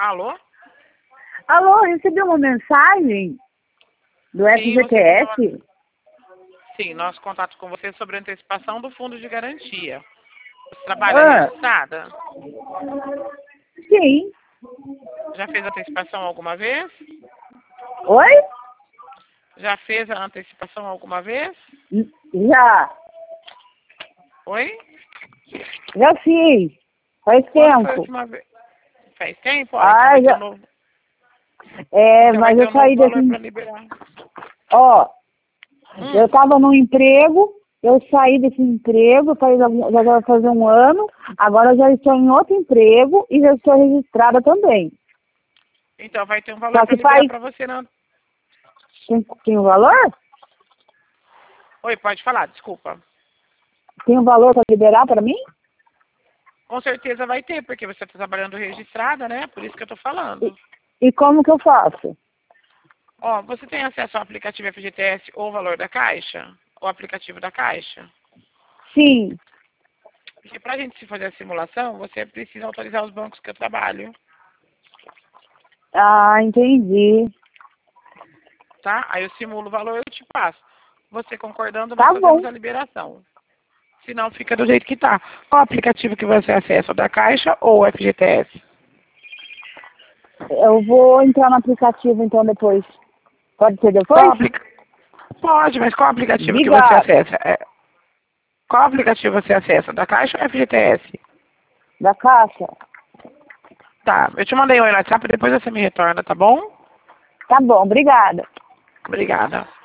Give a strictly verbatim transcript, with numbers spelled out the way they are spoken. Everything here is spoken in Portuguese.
Alô? Alô, recebi uma mensagem do Sim, F G T S? você... Sim, nosso contato com você é sobre a antecipação do fundo de garantia. Você trabalha Ah, registrada? sim. Já fez antecipação alguma vez? Oi? Já fez a antecipação alguma vez? Já. Oi? Já fiz. Faz Quando foi a tempo. última vez? Faz tempo? Ó, então Ah, vai ter um já. novo, É, então vai mas ter eu um novo saí desse. valor para liberar. Ó, eu Hum, tava num emprego, eu saí desse emprego, faz algum, já vai fazer um ano, agora eu já estou em outro emprego e já estou registrada também. então vai ter um valor Só para que liberar faz. para você, não? Tem, tem um valor? Oi, pode falar, desculpa. Tem um valor para liberar para mim? Com certeza vai ter, porque você está trabalhando registrada, né? Por isso que eu estou falando. E como que eu faço? Ó, você tem acesso ao aplicativo F G T S ou o valor da Caixa? O aplicativo da Caixa? Sim. Porque para a gente se fazer a simulação, você precisa autorizar os bancos que eu trabalho, Ah, entendi. tá? Aí eu simulo o valor e eu te passo. Você concordando, nós Tá fazemos bom. a liberação. Se não, fica do jeito que tá. Qual aplicativo que você acessa? O da Caixa ou o F G T S? Eu vou entrar no aplicativo então depois. Pode ser Qual depois? aplica... Pode, mas qual aplicativo que você Obrigada. acessa? É... Qual aplicativo você acessa? Da Caixa ou F G T S? Da caixa? Tá, eu te mandei um WhatsApp, depois você me retorna, tá bom? Tá bom, obrigada. Obrigada.